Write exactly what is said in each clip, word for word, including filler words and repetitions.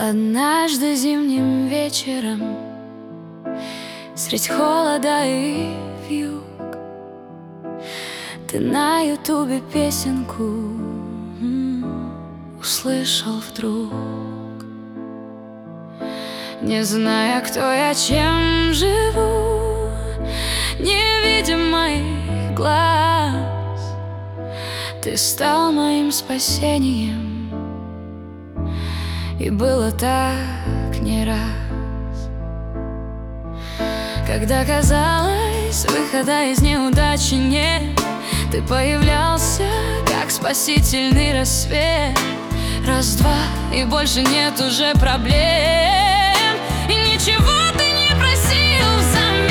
Однажды зимним вечером, средь холода и вьюг, ты на ютубе песенку м, услышал вдруг. Не зная, кто я, чем живу, не видя моих глаз, ты стал моим спасением. И было так не раз. Когда казалось, выхода из неудачи нет, ты появлялся, как спасительный рассвет. Раз-два, и больше нет уже проблем, и ничего ты не просил взамен.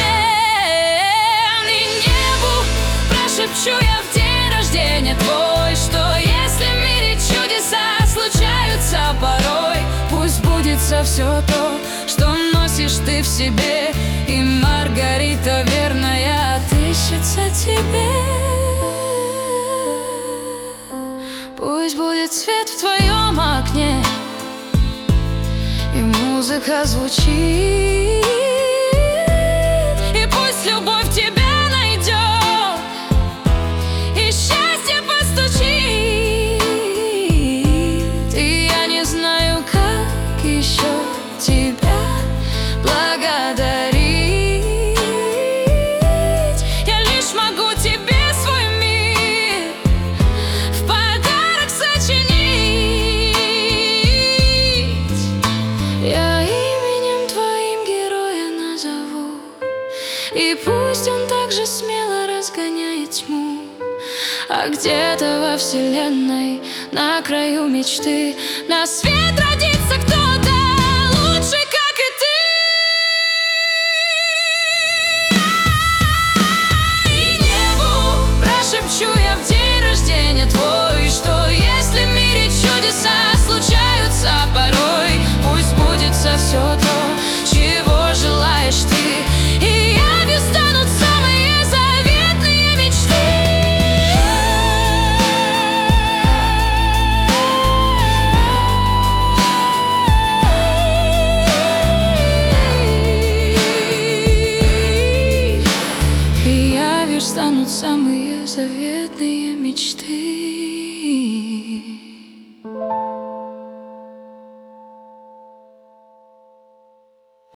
И небу прошепчу я в день рождения твой, что если в мире чудеса случаются порой, пусть сбудется все то, что носишь ты в себе, и Маргарита верная отыщется тебе. Пусть будет свет в твоем окне, и музыка звучит, и пусть любовь тебя найдет, и счастье постучит. И я не знаю, как еще тебя благодарить. Я лишь могу тебе свой мир в подарок сочинить. Я именем твоим героя назову, и пусть он так же смело разгоняет тьму. А где-то во вселенной, на краю мечты, на свет родится кто-то.